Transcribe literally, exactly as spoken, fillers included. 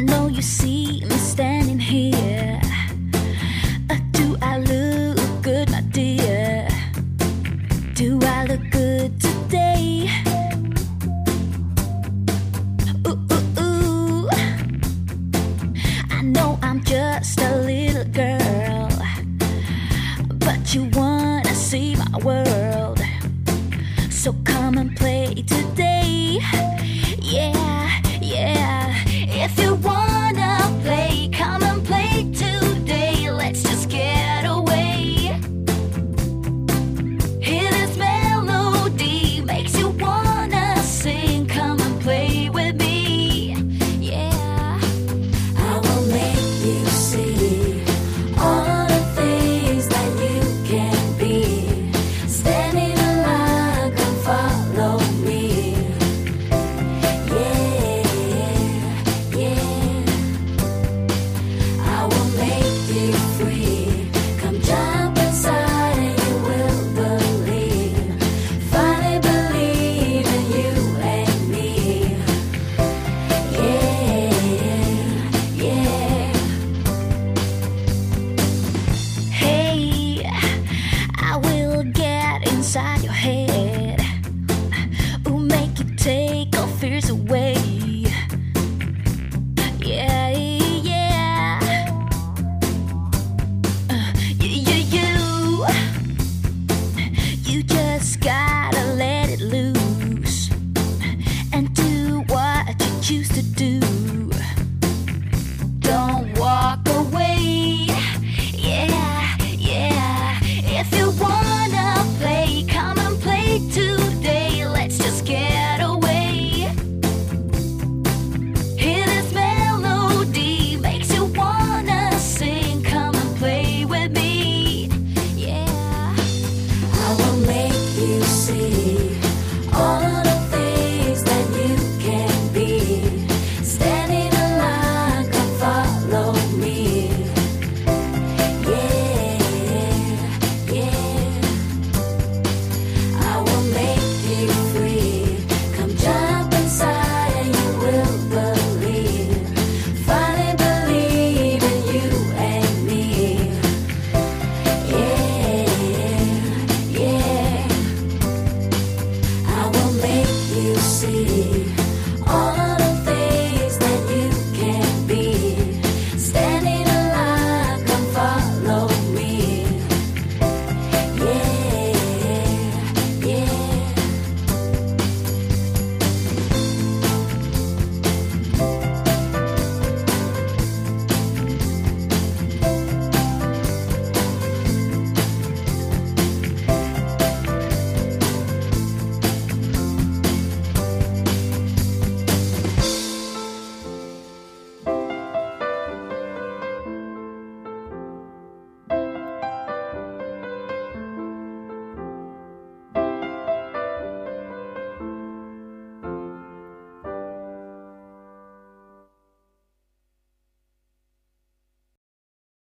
know you see me standing here. Uh, do I look good, my dear? Do I look good today? Ooh, ooh, ooh. I know I'm just a little girl, but you wanna see my world. So come and play today. Yeah, yeah. If you wanna play, come and play today. Let's just get away. Hear this melody, makes you wanna sing. Come and play with me. Yeah. I will make you see all the things that you can be. Standing alive, come follow me. Yeah, yeah. I will make you free. Come jump inside and you will believe. Finally believe in you and me. Yeah, yeah. Hey, I will get inside your head. Ooh, make you take all fears away. Yeah, yeah. Uh, you, you, you. You just gotta let it loose and do what you choose to do. Don't walk away. Yeah, yeah. If you wanna play, come and play today. Let's just get away. Hear this melody, makes you wanna sing. Come and play with me. Yeah. I will make you see all of the things that you can be. Standing alive, come follow me. Yeah, yeah. I will make you free. Come jump inside and you will believe. Finally believe in you and me. Yeah, yeah. I will make you see